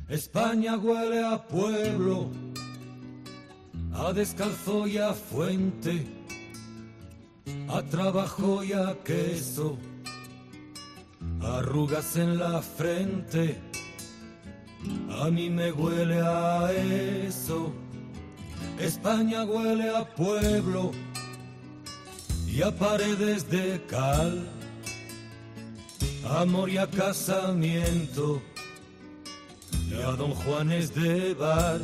España huele a pueblo, a descalzo y a fuente, a trabajo y a queso, arrugas en la frente. A mí me huele a eso. España huele a pueblo y a paredes de cal, amor y a casamiento y a Don Juanes de bar.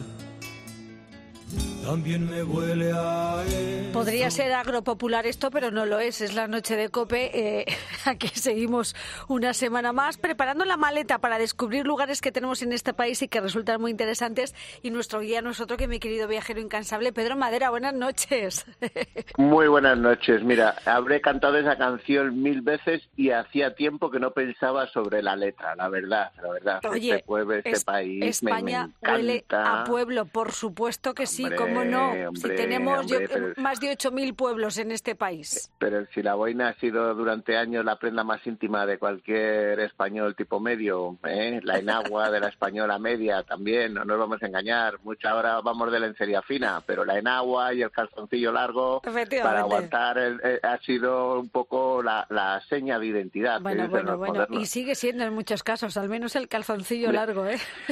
También me huele a eso. Podría ser agropopular esto, pero no lo es la noche de COPE. Aquí seguimos una semana más preparando la maleta para descubrir lugares que tenemos en este país y que resultan muy interesantes. Y nuestro guía no es otro que mi querido viajero incansable, Pedro Madera. Buenas noches. Muy buenas noches. Mira, habré cantado esa canción 1000 veces y hacía tiempo que no pensaba sobre la letra, la verdad. Oye, este pueblo, este país, España me encanta. huele a pueblo, por supuesto que sí, cómo no, si tenemos más de 8.000 pueblos en este país. Pero si la boina ha sido durante años la prenda más íntima de cualquier español tipo medio, la enagua de la española media también, no nos vamos a engañar, mucha ahora vamos de lencería fina, pero la enagua y el calzoncillo largo para aguantar ha sido un poco la seña de identidad. Bueno, y sigue siendo en muchos casos, al menos el calzoncillo largo,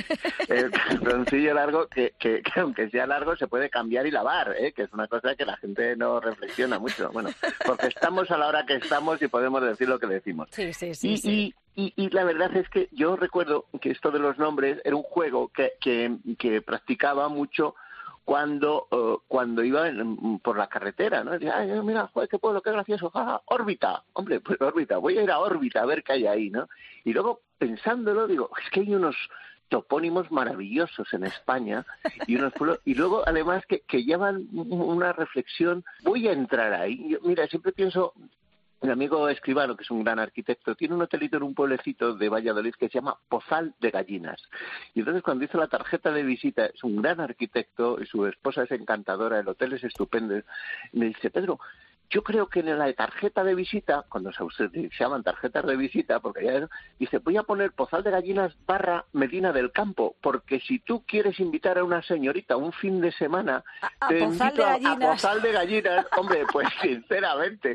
El calzoncillo largo, que aunque sea largo se puede cambiar y lavar, que es una cosa que la gente no reflexiona mucho. Bueno, porque estamos a la hora que estamos y podemos decir lo que decimos. Sí. Y la verdad es que yo recuerdo que esto de los nombres era un juego que practicaba mucho cuando iba por la carretera, ¿no? Decía, ay, mira, joder, qué pueblo, qué gracioso, órbita. Hombre, pues órbita, voy a ir a órbita a ver qué hay ahí, ¿no? Y luego, pensándolo, digo, es que hay unos topónimos maravillosos en España y unos pueblos, y luego además que llevan una reflexión. Voy a entrar ahí. Yo, mira, siempre pienso, mi amigo Escribano, que es un gran arquitecto, tiene un hotelito en un pueblecito de Valladolid que se llama Pozal de Gallinas. Y entonces cuando hizo la tarjeta de visita, es un gran arquitecto y su esposa es encantadora, el hotel es estupendo, y me dice, Pedro, yo creo que en la tarjeta de visita, cuando se llaman tarjetas de visita, porque ya dice, voy a poner Pozal de Gallinas / Medina del Campo, porque si tú quieres invitar a una señorita un fin de semana, te invito a Pozal de Gallinas. Hombre, pues sinceramente,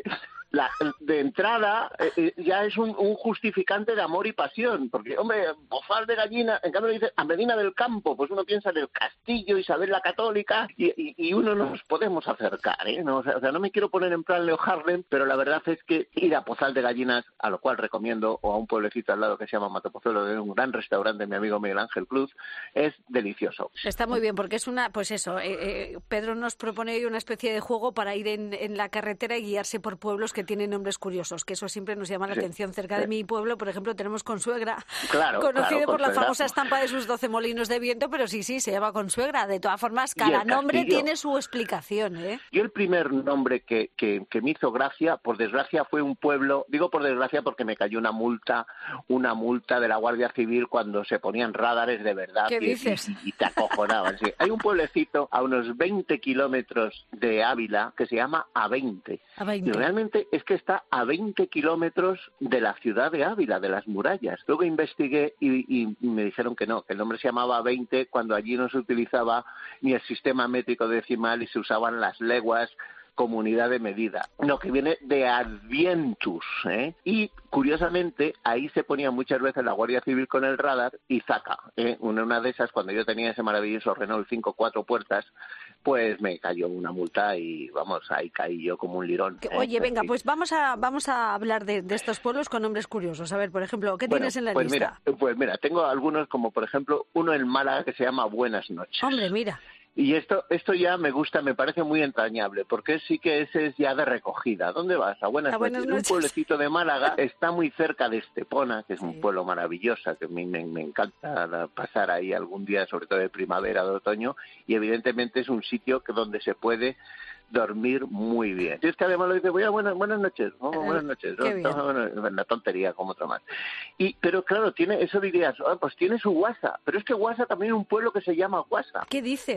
de entrada ya es un justificante de amor y pasión, porque, hombre, Pozal de Gallinas, en cambio dice a Medina del Campo, pues uno piensa en el castillo, Isabel la Católica, y uno nos podemos acercar, ¿no? O sea, no me quiero poner en plan Leo Harlem, pero la verdad es que ir a Pozal de Gallinas, a lo cual recomiendo, o a un pueblecito al lado que se llama Matopozuelo, de un gran restaurante de mi amigo Miguel Ángel Cruz, es delicioso. Está muy bien, porque es pues eso, Pedro nos propone hoy una especie de juego para ir en la carretera y guiarse por pueblos que tienen nombres curiosos, que eso siempre nos llama la atención. Cerca de mi pueblo, por ejemplo, tenemos Consuegra, conocido por la famosa estampa de sus 12 molinos de viento, pero sí, se llama Consuegra. De todas formas, cada nombre tiene su explicación, Yo el primer nombre que me hizo gracia, por desgracia, fue un pueblo, digo por desgracia porque me cayó una multa de la Guardia Civil cuando se ponían radares de verdad. ¿Qué dices? Y te acojonaban. Sí. Hay un pueblecito a unos 20 kilómetros de Ávila que se llama A20. Y realmente es que está a 20 kilómetros de la ciudad de Ávila, de las murallas. Luego investigué y me dijeron que no, que el nombre se llamaba 20 cuando allí no se utilizaba ni el sistema métrico decimal y se usaban las leguas como unidad de medida. No, que viene de Advientus, Y curiosamente ahí se ponía muchas veces la Guardia Civil con el radar y zaca, una de esas, cuando yo tenía ese maravilloso Renault 5 4 puertas, pues me cayó una multa y vamos, ahí caí yo como un lirón. Oye, venga, pues vamos a hablar de estos pueblos con nombres curiosos. A ver, por ejemplo, ¿qué tienes en la lista? Pues mira, tengo algunos, como por ejemplo uno en Málaga que se llama Buenas Noches. Hombre, mira. Y esto ya me gusta, me parece muy entrañable, porque sí que ese es ya de recogida. ¿Dónde vas? A Buenas Noches. Un pueblecito de Málaga, está muy cerca de Estepona, que es un pueblo maravilloso, que a mí me encanta pasar ahí algún día, sobre todo de primavera, de otoño, y evidentemente es un sitio donde se puede dormir muy bien. Y es que además lo dice, voy a buenas noches, buenas noches, una tontería como otra más. Pero claro, eso dirías, pues tiene su Guasa, pero es que Guasa también es un pueblo que se llama Guasa. ¿Qué dices?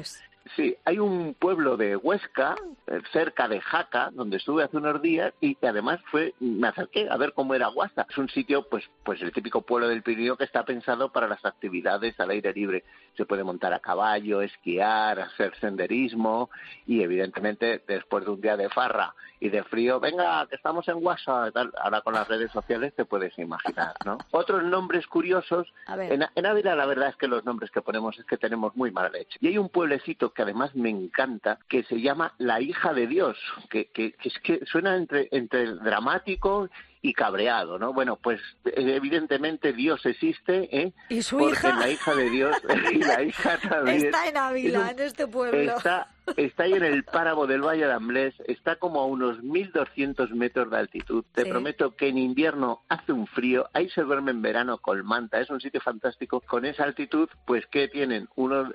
Sí, hay un pueblo de Huesca, cerca de Jaca, donde estuve hace unos días y además me acerqué a ver cómo era Guasta. Es un sitio, pues el típico pueblo del Pirineo que está pensado para las actividades al aire libre. Se puede montar a caballo, esquiar, hacer senderismo y evidentemente después de un día de farra y de frío, venga, que estamos en Guasa, tal. Ahora con las redes sociales te puedes imaginar, ¿no? Otros nombres curiosos, en Ávila la verdad es que los nombres que ponemos es que tenemos muy mala leche. Y hay un pueblecito que además me encanta, que se llama La Hija de Dios, que es que suena entre dramático y cabreado, ¿no? Bueno, pues evidentemente Dios existe, ¿eh? ¿Y su porque hija? La Hija de Dios y la hija también Está en Ávila, en este pueblo. Está ahí en el páramo del Valle de Amblés, está como a unos 1.200 metros de altitud. Te prometo que en invierno hace un frío, ahí se duerme en verano con manta, es un sitio fantástico. Con esa altitud, pues que tienen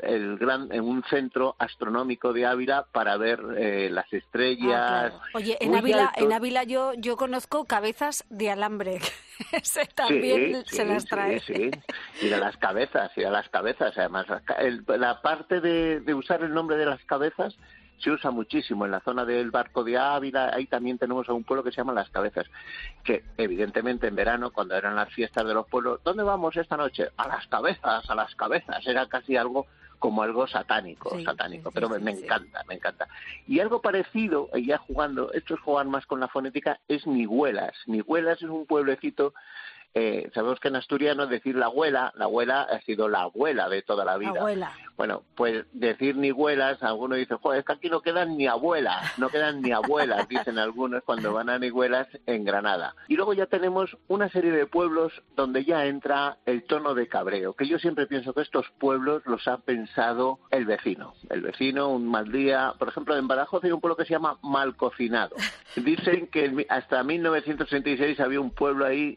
un centro astronómico de Ávila para ver las estrellas. Claro. Oye, en Ávila yo conozco cabezas de alambre. Ese también se las trae. Sí. Ir a las cabezas. Además, la parte de usar el nombre de las cabezas se usa muchísimo en la zona del Barco de Ávila. Ahí también tenemos a un pueblo que se llama Las Cabezas, que evidentemente en verano, cuando eran las fiestas de los pueblos, ¿dónde vamos esta noche? A las cabezas. Era casi algo como algo satánico, pero me encanta. Y algo parecido, ya jugando, estos juegan más con la fonética, es Nihuelas. Nihuelas es un pueblecito. Sabemos que en asturiano decir la abuela ha sido la abuela de toda la vida. Abuela. Bueno, pues decir Nihuelas, algunos dicen, joder, es que aquí no quedan ni abuelas, dicen algunos cuando van a Nihuelas en Granada. Y luego ya tenemos una serie de pueblos donde ya entra el tono de cabreo, que yo siempre pienso que estos pueblos los ha pensado el vecino. El vecino, un mal día, por ejemplo, en Badajoz hay un pueblo que se llama Malcocinado. Dicen que hasta 1966 había un pueblo ahí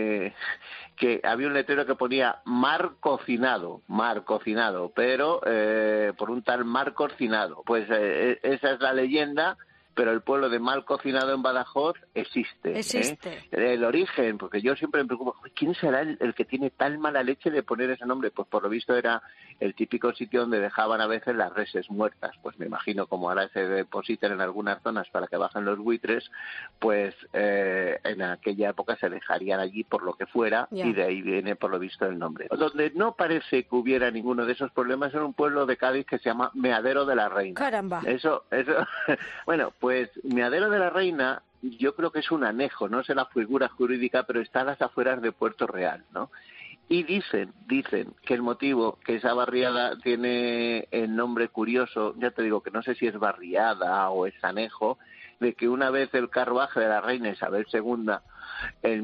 que había un letrero que ponía mar cocinado, pero por un tal Mar Cocinado. Pues esa es la leyenda, pero el pueblo de Malcocinado en Badajoz existe. El origen, porque yo siempre me preocupo, ¿quién será el que tiene tan mala leche de poner ese nombre? Pues por lo visto era el típico sitio donde dejaban a veces las reses muertas. Pues me imagino, como ahora se depositan en algunas zonas para que bajen los buitres, pues en aquella época se dejarían allí por lo que fuera, y de ahí viene por lo visto el nombre. Donde no parece que hubiera ninguno de esos problemas en un pueblo de Cádiz que se llama Meadero de la Reina. Caramba. Eso. Bueno, pues Meadero de la Reina yo creo que es un anejo, no sé la figura jurídica, pero está a las afueras de Puerto Real, ¿no? Y dicen que el motivo, que esa barriada tiene el nombre curioso, ya te digo que no sé si es barriada o es anejo, de que una vez el carruaje de la reina Isabel II en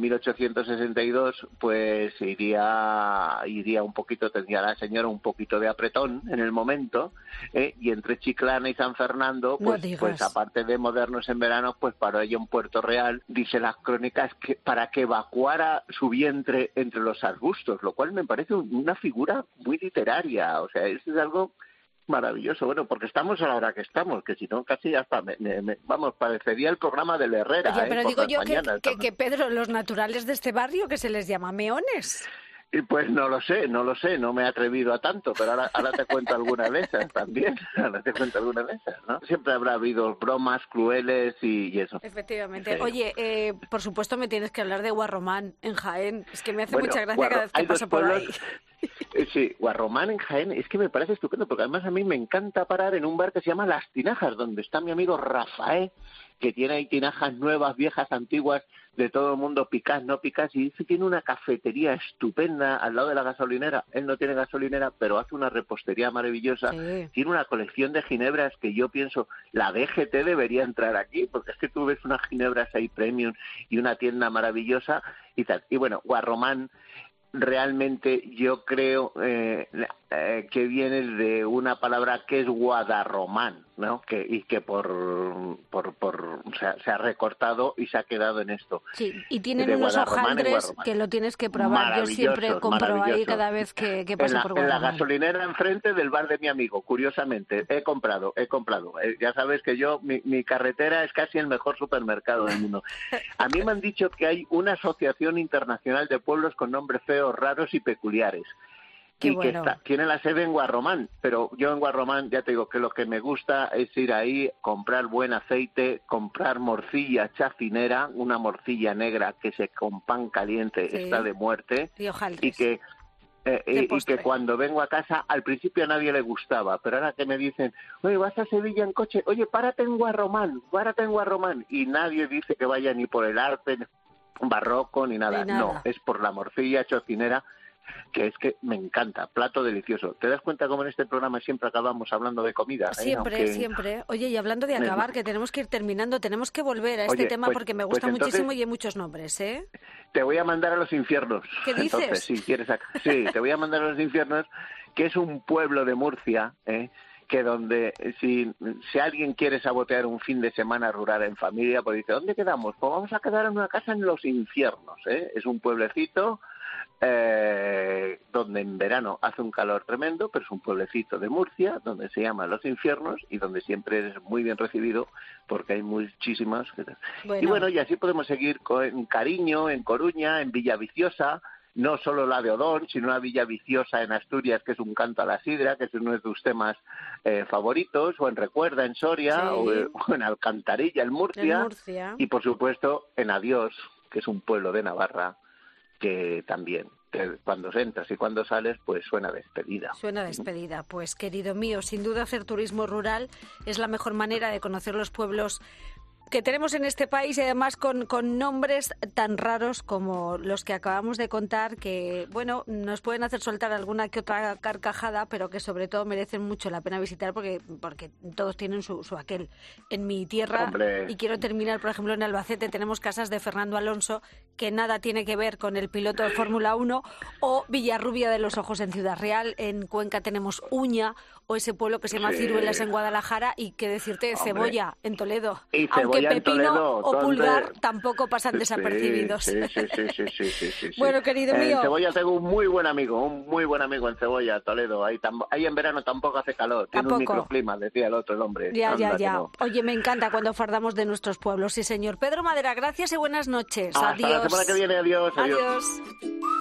1862 pues iría un poquito, tendría la señora un poquito de apretón en el momento, y entre Chiclana y San Fernando pues aparte de modernos en verano, pues paró ella en Puerto Real, dice las crónicas, que para que evacuara su vientre entre los arbustos, lo cual me parece una figura muy literaria. O sea, eso es algo maravilloso. Bueno, porque estamos a la hora que estamos, que si no casi hasta vamos, parecería el programa del Herrera. Oye, pero digo yo que Pedro, los naturales de este barrio, que se les llama meones. Y pues no lo sé, no me he atrevido a tanto, pero ahora te cuento alguna de esas también, ¿no? Siempre habrá habido bromas crueles y eso. Efectivamente. Oye, por supuesto me tienes que hablar de Guarromán en Jaén, es que me hace mucha gracia cada vez que paso por ahí. Sí, Guarromán en Jaén, es que me parece estupendo, porque además a mí me encanta parar en un bar que se llama Las Tinajas, donde está mi amigo Rafael, que tiene ahí tinajas nuevas, viejas, antiguas, de todo el mundo, picás, no picás, y dice, tiene una cafetería estupenda al lado de la gasolinera. Él no tiene gasolinera, pero hace una repostería maravillosa. Sí. Tiene una colección de ginebras que yo pienso, la DGT debería entrar aquí, porque es que tú ves unas ginebras ahí premium y una tienda maravillosa y tal. Y bueno, Guarromán realmente yo creo que viene de una palabra que es guadarromán, ¿no? Que se ha recortado y se ha quedado en esto. Sí, y tienen unos hojaldres que lo tienes que probar. Yo siempre compro ahí cada vez que paso por Guadarromán. En la gasolinera enfrente del bar de mi amigo, curiosamente. He comprado. Ya sabes que mi carretera es casi el mejor supermercado del mundo. A mí me han dicho que hay una asociación internacional de pueblos con nombres feos, raros y peculiares. Qué y bueno. que tiene la sede en Guarromán, pero yo en Guarromán ya te digo que lo que me gusta es ir ahí, comprar buen aceite, comprar morcilla chacinera, una morcilla negra que con pan caliente Sí. está de muerte, Y hojaldres. y que cuando vengo a casa, al principio a nadie le gustaba, pero ahora que me dicen, oye, vas a Sevilla en coche, oye, párate en Guarromán, y nadie dice que vaya ni por el arte barroco ni nada. No, es por la morcilla chocinera, que es que me encanta, plato delicioso. ¿Te das cuenta cómo en este programa siempre acabamos hablando de comida? Siempre. Oye, y hablando de acabar, que tenemos que ir terminando, tenemos que volver a este tema porque me gusta muchísimo y hay muchos nombres, ¿eh? Te voy a mandar a los infiernos. ¿Qué dices? Entonces, si quieres, sí, te voy a mandar a los infiernos, que es un pueblo de Murcia, que donde si alguien quiere sabotear un fin de semana rural en familia, pues dice, ¿dónde quedamos? Pues vamos a quedar en una casa en los infiernos, Es un pueblecito donde en verano hace un calor tremendo, pero es un pueblecito de Murcia, donde se llama Los Infiernos y donde siempre eres muy bien recibido porque hay muchísimas. Y bueno, y así podemos seguir en Cariño, en Coruña, en Villaviciosa, no solo la de Odón, sino una Villaviciosa en Asturias, que es un canto a la sidra, que es uno de tus temas favoritos, o en Recuerda, en Soria, sí. o en Alcantarilla, en Murcia, y por supuesto en Adiós, que es un pueblo de Navarra, que también, que cuando entras y cuando sales, pues suena despedida. Suena despedida. Pues, querido mío, sin duda hacer turismo rural es la mejor manera de conocer los pueblos que tenemos en este país y además con nombres tan raros como los que acabamos de contar, que, bueno, nos pueden hacer soltar alguna que otra carcajada, pero que sobre todo merecen mucho la pena visitar porque todos tienen su aquel. En mi tierra, ¡hombre! Y quiero terminar, por ejemplo, en Albacete tenemos casas de Fernando Alonso que nada tiene que ver con el piloto de Fórmula 1, o Villarrubia de los Ojos en Ciudad Real, en Cuenca tenemos Uña, o ese pueblo que se llama Ciruelas en Guadalajara, y qué decirte de Cebolla en Toledo. Y aunque Pepino Toledo, o Pulgar tampoco pasan desapercibidos. Sí. Bueno, querido mío. En Cebolla tengo un muy buen amigo en Cebolla, Toledo. Ahí en verano tampoco hace calor, tiene un microclima, decía el otro, el hombre. Ya. No. Oye, me encanta cuando fardamos de nuestros pueblos, sí señor. Pedro Madera, gracias y buenas noches. Hasta adiós. La semana que viene, adiós. Adiós.